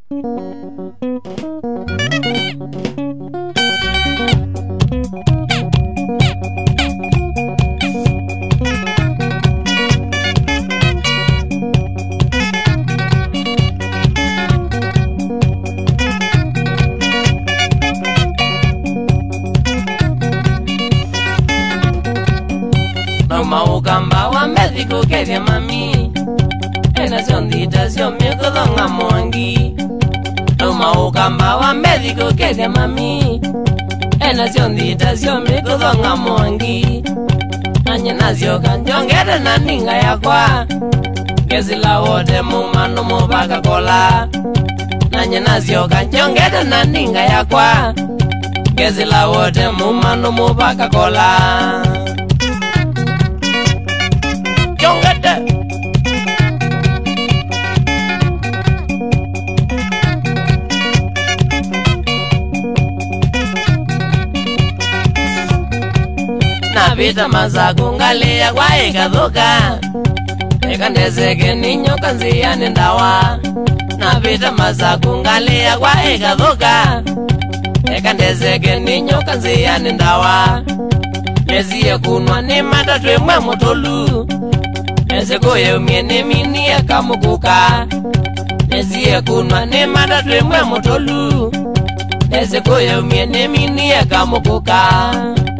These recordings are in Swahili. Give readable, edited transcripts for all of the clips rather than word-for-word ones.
Maukamba wa Mexico kevya mami ena zondita zyo mikodonga mwangi Maukamba wa Mexico kevya mami ena zondita zyo mikodonga mwangi Nanye nazyo kanjongere na ninga yakwa Gezila wote mumano mubaka kola Nanye nazyo kanjongere na ninga yakwa Gezila wote mumano mubaka kola Navita mazaku ngalia kwa ikadhuka Eka ndezeke ninyoka nziyani ndawa Navita mazaku ngalia kwa ikadhuka Eka ndezeke ninyoka nziyani ndawa Meziye kunwa ni matatu emwe mutolu Mezikoye umyene mini ya kamukuka Meziye kunwa ni matatu emwe mutolu Mezikoye umyene mini ya kamukuka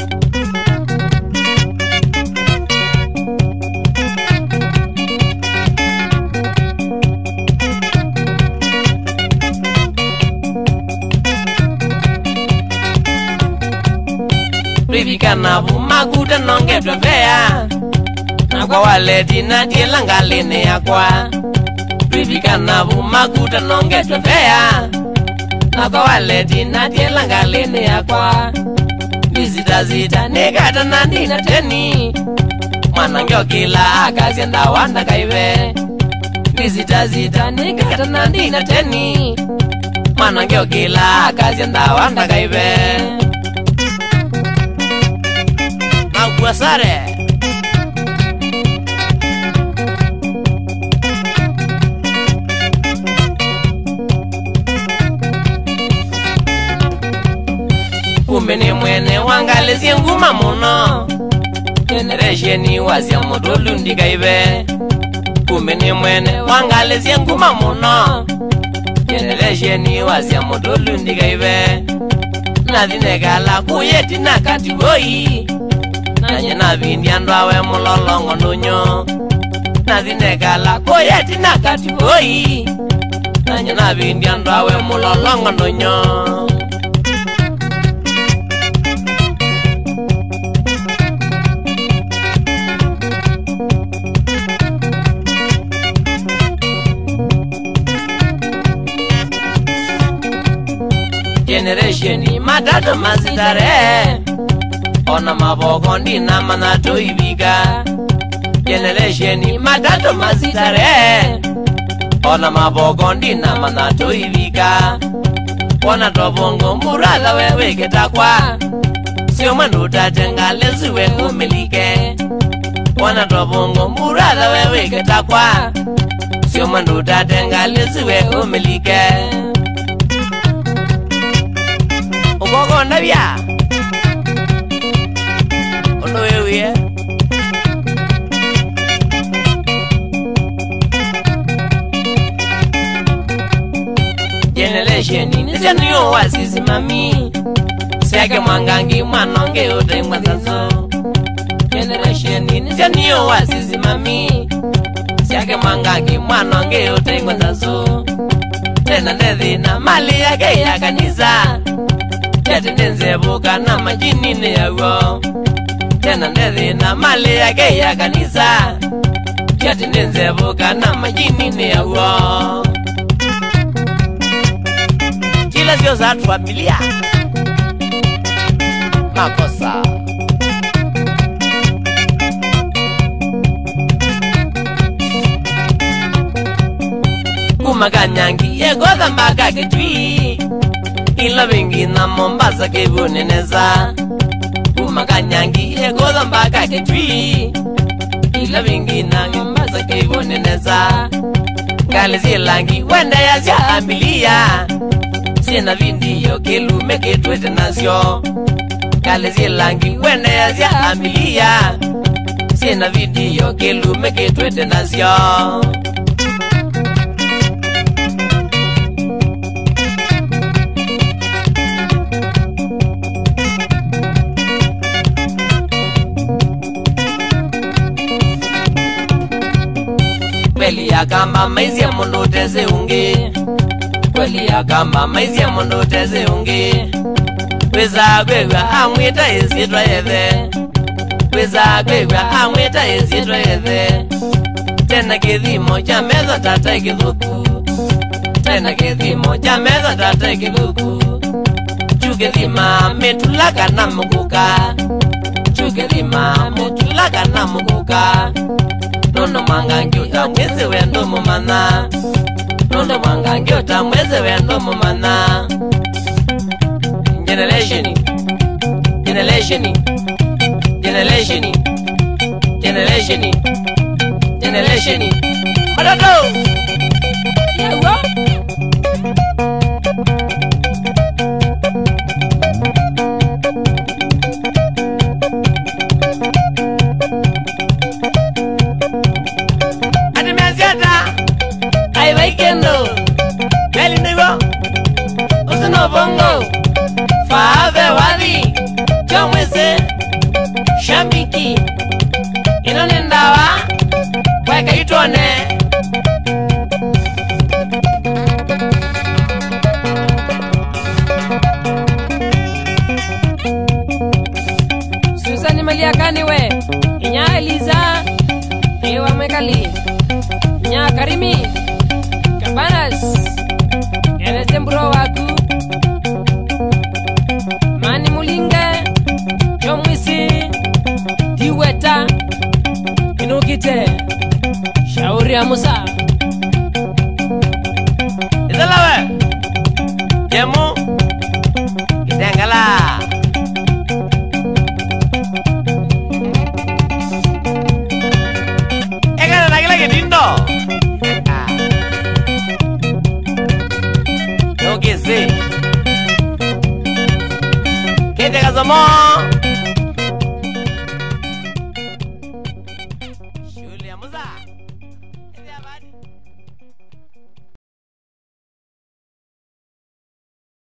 Rivika na bumakuta nonge twafea Na kwa wale tina tila ngalini yakwa Rivika na bumakuta nonge twafea Na kwa wale tina tila ngalini yakwa Vizita zita nikata na dina teni Mwana ngyo kila akazienda wanda kaive Vizita zita nikata na dina teni Mwana ngyo kila akazienda wanda kaive Guasare Kumbe ni mwene wangalizie nguma muno Generationi wazia mutolu ndikaive Kumbe ni mwene wangalizie nguma muno Generationi wazia mutolu ndikaive Nathinegala kuyeti na katigoi Nanye navindi andwawe mulolongo nunyo Nathinegala koyeti na katigoi Nanye navindi andwawe mulolongo nunyo Generationi matatu mazitare Ona maboko ndina manato ibiga Generationi matatu mazitare Ona maboko ndina manato ibiga Ona tobongo murala wewe ketakwa Sio mwendo utatenga leziwe umilike Ona tobongo murala wewe ketakwa Sio mwendo utatenga leziwe umilike Ugogo nabia Ono wewe Generationi nizaniyo wazizi mami Siake mwangangi mwanonge ute mwanzazo Generationi nizaniyo wazizi mami Siake mwangangi mwanonge ute mwanzazo Tena ndethina mali yake ya kanisa Tete ndenzebuka na majini ni yawo Tena ndethina mali yake ya kanisa Tete ndenzebuka na majini ni yawo Tila zio za familia Makosa Kumakanyangi yegoza mbaka kitwi Ila vingi na Mombasa kibuneneza Kumakanyangi yegoza mbaka kitwi Ila vingi na Mombasa kibuneneza Kale zilangi wenda ya zia amilia Sina vindiyo kilume kitwete nasyo Kale zilangi wenda ya zia amilia Sina vindiyo kilume kitwete nasyo Kweli ya kamba maizi ya mundu teze ungi Kweli ya kamba maizi ya mundu teze ungi Kweza kwegwa amwita izitwa yethe Kweza kwegwa amwita izitwa yethe Tena kithimo cha metho tata ikithuku Tena kithimo cha metho tata ikithuku Chukithima metulaka na mukuka Chukithima metulaka na mukuka Nono mwangangi utamweze wendo mumana Nono mwangangi utamweze wendo mumana Generation Generation Generation Generation Generation Matoto Yewa Kendo Kali nigo Usino bongo Faave wadi Chomwese Shambiki Inonendawa Weka itone Susani Maliakani we Inya Eliza Ewa Mekali Inya Karimi Banas Erese mburo waku Mani Mulinga Chomwisi Diweta Inukite Shauri ya Musa Izalawe Jemu Kitengala Ega na nagila kitindo Kese Kete kazomo